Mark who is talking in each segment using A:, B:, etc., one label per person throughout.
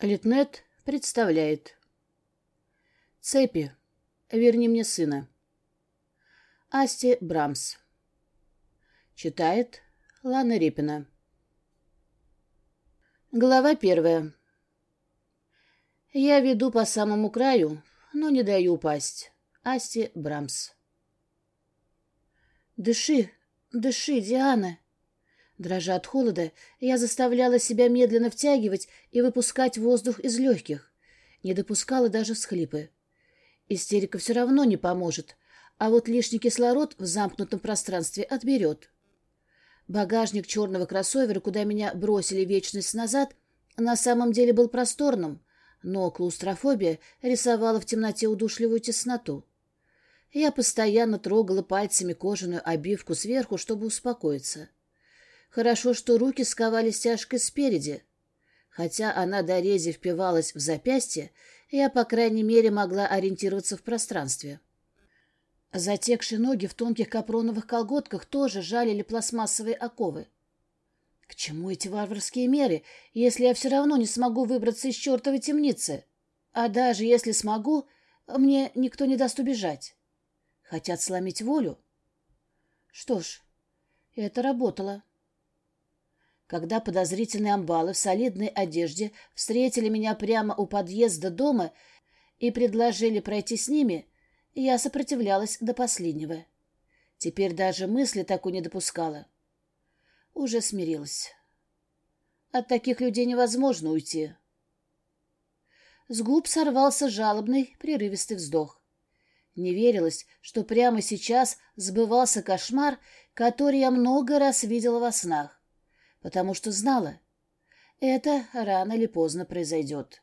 A: Литнет представляет. Цепи. Верни мне сына. Асти Брамс. Читает Лана Репина. Глава 1. Я веду по самому краю, но не даю упасть. Асти Брамс. Дыши, дыши, Диана. Дрожа от холода, я заставляла себя медленно втягивать и выпускать воздух из легких. Не допускала даже всхлипы. Истерика все равно не поможет, а вот лишний кислород в замкнутом пространстве отберет. Багажник черного кроссовера, куда меня бросили вечность назад, на самом деле был просторным, но клаустрофобия рисовала в темноте удушливую тесноту. Я постоянно трогала пальцами кожаную обивку сверху, чтобы успокоиться. Хорошо, что руки сковали стяжкой спереди. Хотя она до рези впивалась в запястье, я, по крайней мере, могла ориентироваться в пространстве. Затекшие ноги в тонких капроновых колготках тоже жалили пластмассовые оковы. К чему эти варварские меры, если я все равно не смогу выбраться из чертовой темницы? А даже если смогу, мне никто не даст убежать. Хотят сломить волю? Что ж, это работало. Когда подозрительные амбалы в солидной одежде встретили меня прямо у подъезда дома и предложили пройти с ними, я сопротивлялась до последнего. Теперь даже мысли такой не допускала. Уже смирилась. От таких людей невозможно уйти. С губ сорвался жалобный, прерывистый вздох. Не верилось, что прямо сейчас сбывался кошмар, который я много раз видела во снах, потому что знала, это рано или поздно произойдет.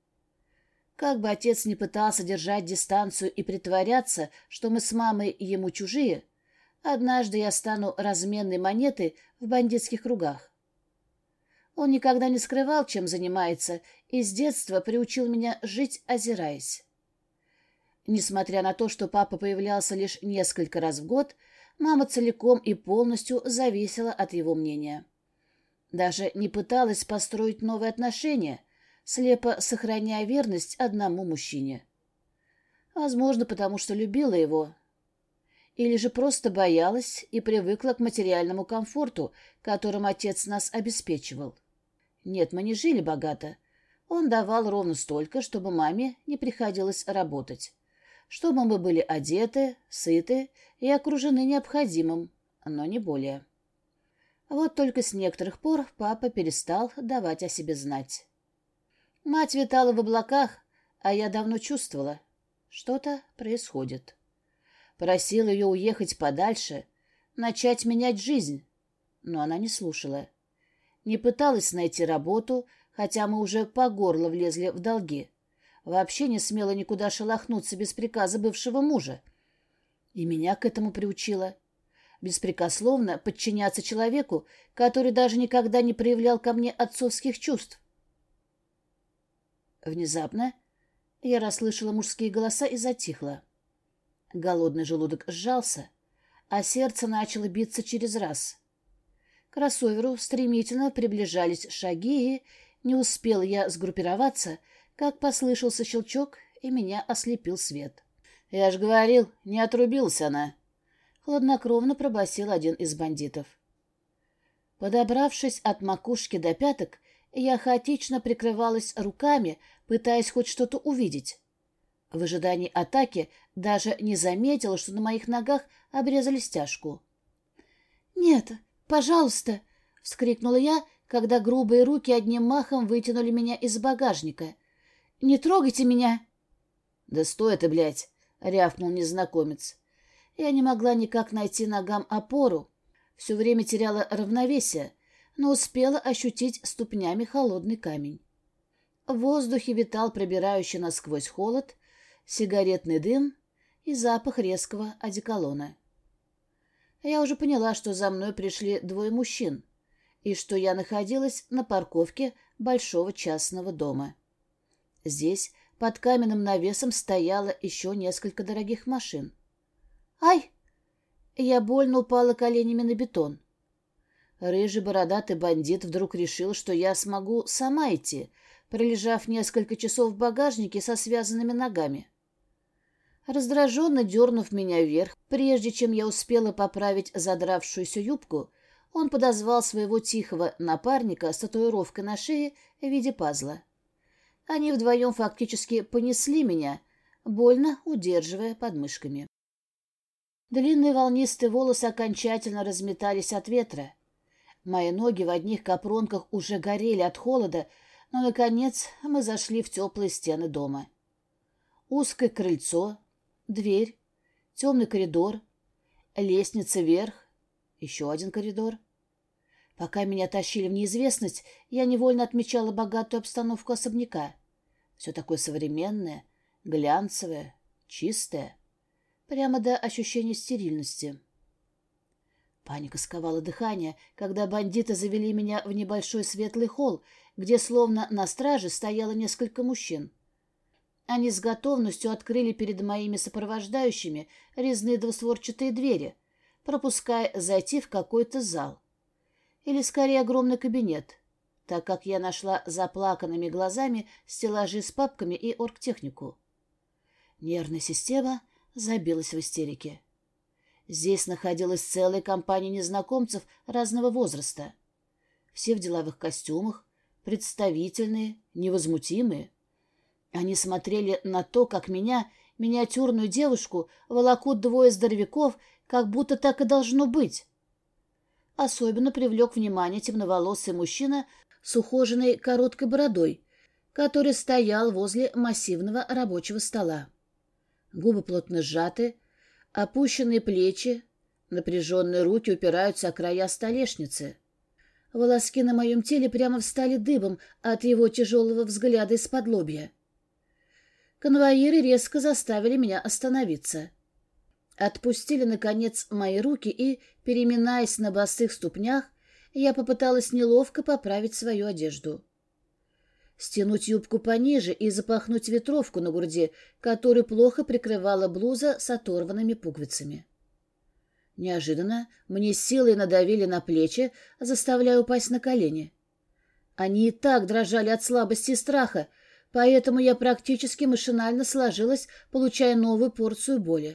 A: Как бы отец ни пытался держать дистанцию и притворяться, что мы с мамой ему чужие, однажды я стану разменной монетой в бандитских кругах. Он никогда не скрывал, чем занимается, и с детства приучил меня жить, озираясь. Несмотря на то, что папа появлялся лишь несколько раз в год, мама целиком и полностью зависела от его мнения. Даже не пыталась построить новые отношения, слепо сохраняя верность одному мужчине. Возможно, потому что любила его. Или же просто боялась и привыкла к материальному комфорту, которым отец нас обеспечивал. Нет, мы не жили богато. Он давал ровно столько, чтобы маме не приходилось работать, чтобы мы были одеты, сыты и окружены необходимым, но не более. Вот только с некоторых пор папа перестал давать о себе знать. Мать витала в облаках, а я давно чувствовала, что-то происходит. Просила ее уехать подальше, начать менять жизнь, но она не слушала. Не пыталась найти работу, хотя мы уже по горло влезли в долги. Вообще не смела никуда шелохнуться без приказа бывшего мужа. И меня к этому приучила. Беспрекословно подчиняться человеку, который даже никогда не проявлял ко мне отцовских чувств. Внезапно я расслышала мужские голоса и затихла. Голодный желудок сжался, а сердце начало биться через раз. К кроссоверу стремительно приближались шаги, и не успела я сгруппироваться, как послышался щелчок, и меня ослепил свет. «Я ж говорил, не отрубилась она!» — хладнокровно пробасил один из бандитов. Подобравшись от макушки до пяток, я хаотично прикрывалась руками, пытаясь хоть что-то увидеть. В ожидании атаки даже не заметила, что на моих ногах обрезали стяжку. «Нет, пожалуйста!» — вскрикнула я, когда грубые руки одним махом вытянули меня из багажника. «Не трогайте меня!» «Да стой ты, блядь!» — рявкнул незнакомец. Я не могла никак найти ногам опору, все время теряла равновесие, но успела ощутить ступнями холодный камень. В воздухе витал пробирающий насквозь холод, сигаретный дым и запах резкого одеколона. Я уже поняла, что за мной пришли двое мужчин, и что я находилась на парковке большого частного дома. Здесь под каменным навесом стояло еще несколько дорогих машин. «Ай!» Я больно упала коленями на бетон. Рыжий бородатый бандит вдруг решил, что я смогу сама идти, пролежав несколько часов в багажнике со связанными ногами. Раздраженно дернув меня вверх, прежде чем я успела поправить задравшуюся юбку, он подозвал своего тихого напарника с татуировкой на шее в виде пазла. Они вдвоем фактически понесли меня, больно удерживая подмышками. Длинные волнистые волосы окончательно разметались от ветра. Мои ноги в одних капронках уже горели от холода, но, наконец, мы зашли в теплые стены дома. Узкое крыльцо, дверь, темный коридор, лестница вверх, еще один коридор. Пока меня тащили в неизвестность, я невольно отмечала богатую обстановку особняка. Все такое современное, глянцевое, чистое, прямо до ощущения стерильности. Паника сковала дыхание, когда бандиты завели меня в небольшой светлый холл, где словно на страже стояло несколько мужчин. Они с готовностью открыли перед моими сопровождающими резные двустворчатые двери, пропуская зайти в какой-то зал. Или, скорее, огромный кабинет, так как я нашла заплаканными глазами стеллажи с папками и оргтехнику. Нервная система забилась в истерике. Здесь находилась целая компания незнакомцев разного возраста. Все в деловых костюмах, представительные, невозмутимые. Они смотрели на то, как меня, миниатюрную девушку, волокут двое здоровяков, как будто так и должно быть. Особенно привлек внимание темноволосый мужчина с ухоженной короткой бородой, который стоял возле массивного рабочего стола. Губы плотно сжаты, опущенные плечи, напряженные руки упираются о края столешницы. Волоски на моем теле прямо встали дыбом от его тяжелого взгляда из-под лобья. Конвоиры резко заставили меня остановиться. Отпустили, наконец, мои руки и, переминаясь на босых ступнях, я попыталась неловко поправить свою одежду. Стянуть юбку пониже и запахнуть ветровку на груди, которую плохо прикрывала блуза с оторванными пуговицами. Неожиданно мне силой надавили на плечи, заставляя упасть на колени. Они и так дрожали от слабости и страха, поэтому я практически машинально сложилась, получая новую порцию боли.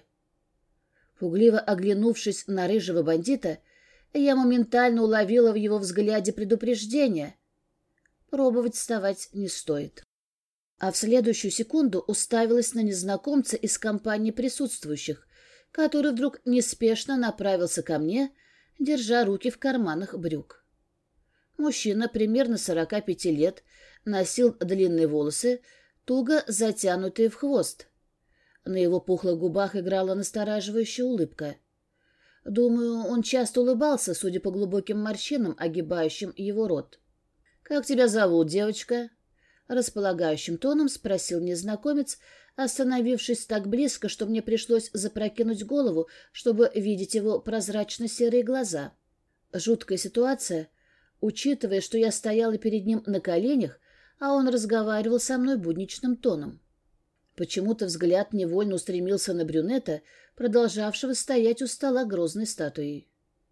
A: Пугливо оглянувшись на рыжего бандита, я моментально уловила в его взгляде предупреждение. Пробовать вставать не стоит. А в следующую секунду уставилась на незнакомца из компании присутствующих, который вдруг неспешно направился ко мне, держа руки в карманах брюк. Мужчина примерно 45 лет, носил длинные волосы, туго затянутые в хвост. На его пухлых губах играла настораживающая улыбка. Думаю, он часто улыбался, судя по глубоким морщинам, огибающим его рот. «Как тебя зовут, девочка?» — располагающим тоном спросил незнакомец, остановившись так близко, что мне пришлось запрокинуть голову, чтобы видеть его прозрачно-серые глаза. Жуткая ситуация, учитывая, что я стояла перед ним на коленях, а он разговаривал со мной будничным тоном. Почему-то взгляд невольно устремился на брюнета, продолжавшего стоять у стола грозной статуей.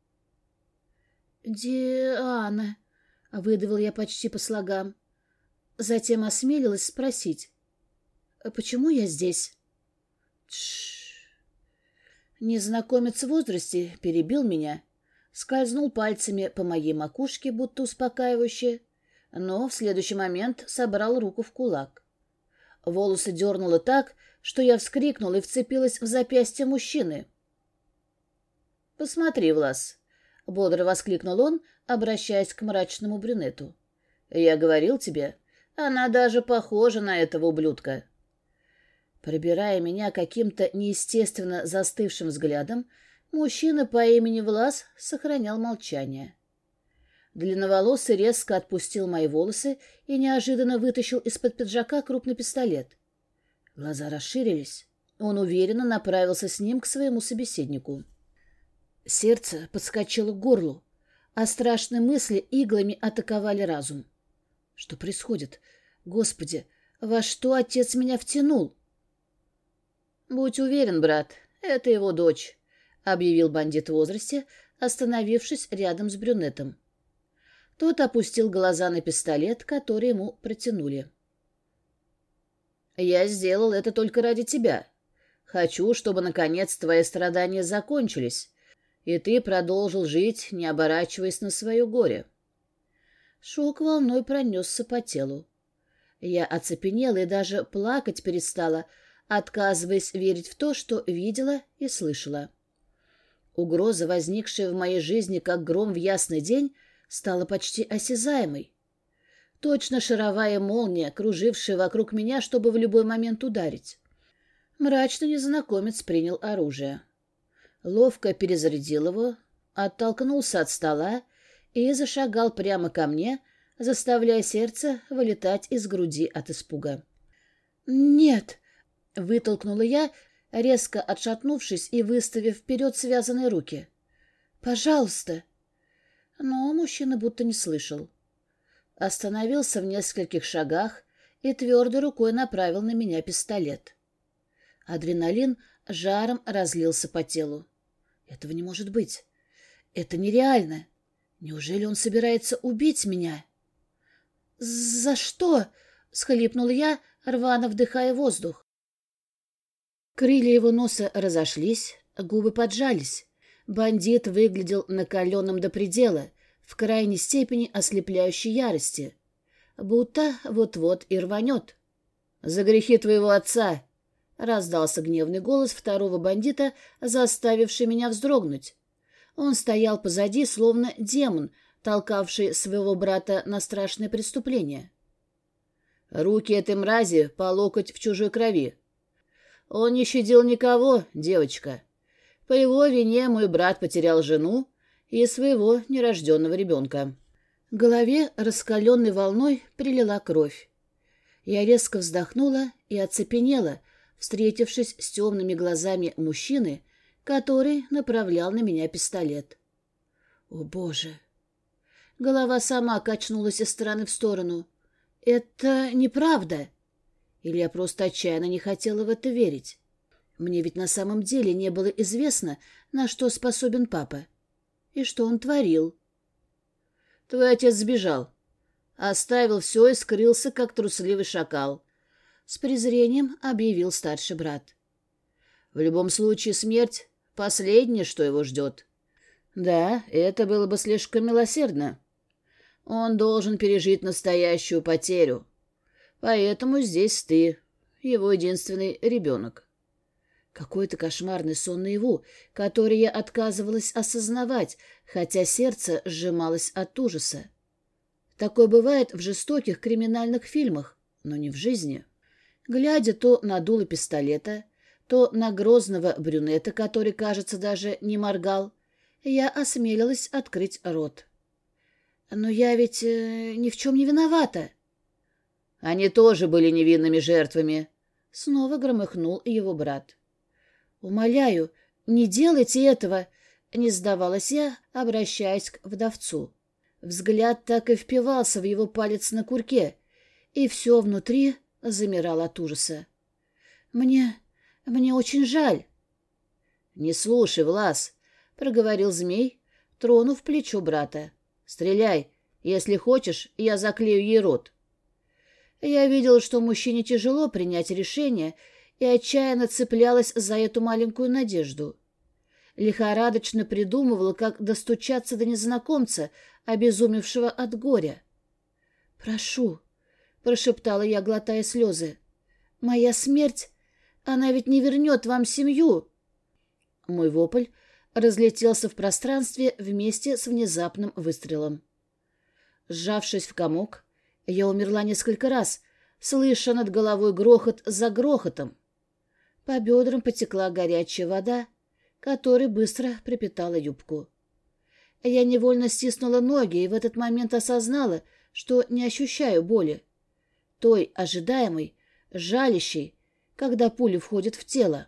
A: «Диана», — выдавил я почти по слогам. Затем осмелилась спросить: «Почему я здесь?» «Тш». Незнакомец в возрасте перебил меня, скользнул пальцами по моей макушке, будто успокаивающе, но в следующий момент собрал руку в кулак. Волосы дернуло так, что я вскрикнула и вцепилась в запястье мужчины. «Посмотри, Влас!» — бодро воскликнул он, обращаясь к мрачному брюнету. «Я говорил тебе, она даже похожа на этого ублюдка». Пробирая меня каким-то неестественно застывшим взглядом, мужчина по имени Влас сохранял молчание. Длинноволосый резко отпустил мои волосы и неожиданно вытащил из-под пиджака крупный пистолет. Глаза расширились. Он уверенно направился с ним к своему собеседнику. Сердце подскочило к горлу, а страшные мысли иглами атаковали разум. Что происходит? Господи, во что отец меня втянул? «Будь уверен, брат, это его дочь», — объявил бандит в возрасте, остановившись рядом с брюнетом. Тот опустил глаза на пистолет, который ему протянули. «Я сделал это только ради тебя. Хочу, чтобы, наконец, твои страдания закончились, и ты продолжил жить, не оборачиваясь на свое горе». Шок волной пронесся по телу. Я оцепенела и даже плакать перестала, отказываясь верить в то, что видела и слышала. Угроза, возникшая в моей жизни как гром в ясный день, стала почти осязаемой. Точно шаровая молния, кружившая вокруг меня, чтобы в любой момент ударить. Мрачный незнакомец принял оружие. Ловко перезарядил его, оттолкнулся от стола и зашагал прямо ко мне, заставляя сердце вылетать из груди от испуга. «Нет!» — вытолкнула я, резко отшатнувшись и выставив вперед связанные руки. «Пожалуйста!» Но мужчина будто не слышал. Остановился в нескольких шагах и твердой рукой направил на меня пистолет. Адреналин жаром разлился по телу. Этого не может быть. Это нереально. Неужели он собирается убить меня? «За что?» — схлипнула я, рвано вдыхая воздух. Крылья его носа разошлись, губы поджались. Бандит выглядел накаленным до предела, в крайней степени ослепляющей ярости, будто вот-вот и рванет. «За грехи твоего отца!» — раздался гневный голос второго бандита, заставивший меня вздрогнуть. Он стоял позади, словно демон, толкавший своего брата на страшное преступление. «Руки этой мрази по локоть в чужой крови. Он не щадил никого, девочка. По его вине мой брат потерял жену и своего нерожденного ребенка». К голове раскаленной волной прилила кровь. Я резко вздохнула и оцепенела, встретившись с темными глазами мужчины, который направлял на меня пистолет. О, Боже! Голова сама качнулась из стороны в сторону. Это неправда. Или я просто отчаянно не хотела в это верить? Мне ведь на самом деле не было известно, на что способен папа. И что он творил. Твой отец сбежал. Оставил все и скрылся, как трусливый шакал. С презрением объявил старший брат. В любом случае смерть — последнее, что его ждет. Да, это было бы слишком милосердно. Он должен пережить настоящую потерю. Поэтому здесь ты, его единственный ребенок. Какой-то кошмарный сон наяву, который я отказывалась осознавать, хотя сердце сжималось от ужаса. Такое бывает в жестоких криминальных фильмах, но не в жизни. Глядя то на дуло пистолета, то на грозного брюнета, который, кажется, даже не моргал, я осмелилась открыть рот. Но я ведь ни в чем не виновата. Они тоже были невинными жертвами. Снова громыхнул его брат. Умоляю, не делайте этого, не сдавалась я, обращаясь к вдовцу. Взгляд так и впивался в его палец на курке, и все внутри замирало от ужаса. Мне очень жаль. Не слушай, Влас, проговорил змей, тронув плечо брата. Стреляй, если хочешь, я заклею ей рот. Я видел, что мужчине тяжело принять решение, и отчаянно цеплялась за эту маленькую надежду. Лихорадочно придумывала, как достучаться до незнакомца, обезумевшего от горя. «Прошу», — прошептала я, глотая слезы, — «моя смерть, она ведь не вернет вам семью». Мой вопль разлетелся в пространстве вместе с внезапным выстрелом. Сжавшись в комок, я умерла несколько раз, слыша над головой грохот за грохотом. По бедрам потекла горячая вода, которой быстро пропитала юбку. Я невольно стиснула ноги и в этот момент осознала, что не ощущаю боли. Той ожидаемой, жалящей, когда пуля входит в тело.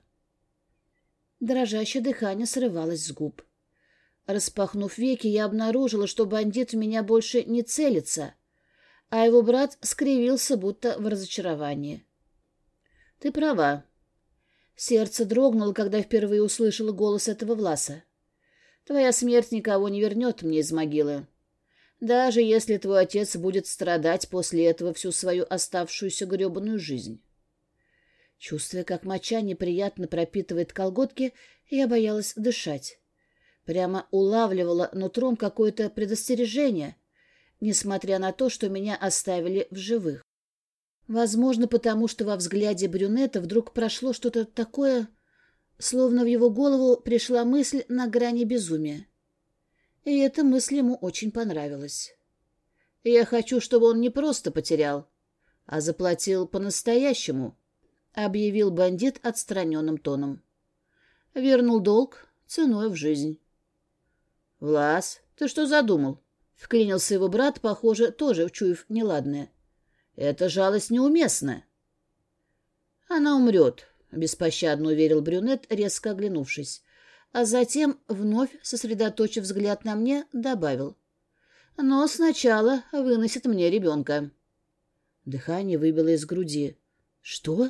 A: Дрожащее дыхание срывалось с губ. Распахнув веки, я обнаружила, что бандит в меня больше не целится, а его брат скривился, будто в разочаровании. «Ты права». Сердце дрогнуло, когда впервые услышала голос этого Власа. «Твоя смерть никого не вернет мне из могилы. даже если твой отец будет страдать после этого всю свою оставшуюся гребаную жизнь. Чувствуя, как моча неприятно пропитывает колготки, я боялась дышать. Прямо улавливала нутром какое-то предостережение, несмотря на то, что меня оставили в живых. Возможно, потому что во взгляде брюнета вдруг прошло что-то такое, словно в его голову пришла мысль на грани безумия. И эта мысль ему очень понравилась. «Я хочу, чтобы он не просто потерял, а заплатил по-настоящему», — объявил бандит отстраненным тоном. «Вернул долг ценой в жизнь». «Влас, ты что задумал?» — вклинился его брат, похоже, тоже учуяв неладное. «Эта жалость неуместна». «Она умрет», — беспощадно уверил брюнет, резко оглянувшись, а затем, вновь сосредоточив взгляд на мне, добавил. «Но сначала выносит мне ребенка». Дыхание выбило из груди. «Что?»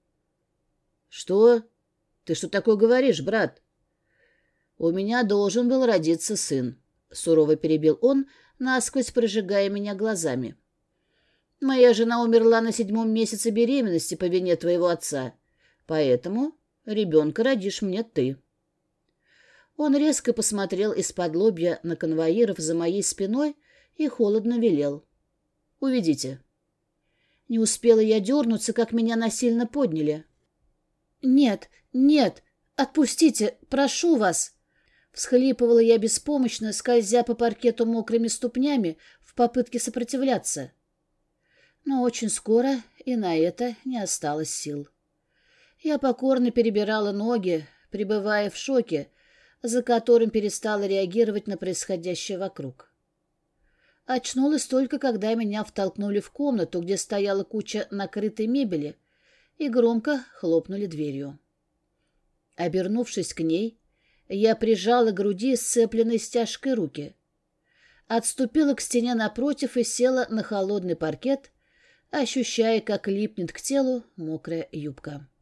A: «Что? Ты что такое говоришь, брат?» «У меня должен был родиться сын», — сурово перебил он, насквозь прожигая меня глазами. «Моя жена умерла на 7-м месяце беременности по вине твоего отца, поэтому ребенка родишь мне ты». Он резко посмотрел из-под лобья на конвоиров за моей спиной и холодно велел. «Уведите». Не успела я дернуться, как меня насильно подняли. «Нет, нет, отпустите, прошу вас!» Всхлипывала я беспомощно, скользя по паркету мокрыми ступнями в попытке сопротивляться. Но очень скоро и на это не осталось сил. Я покорно перебирала ноги, пребывая в шоке, за которым перестала реагировать на происходящее вокруг. Очнулась только, когда меня втолкнули в комнату, где стояла куча накрытой мебели, и громко хлопнули дверью. Обернувшись к ней, я прижала к груди сцепленные стяжкой руки, отступила к стене напротив и села на холодный паркет, ощущая, как липнет к телу мокрая юбка.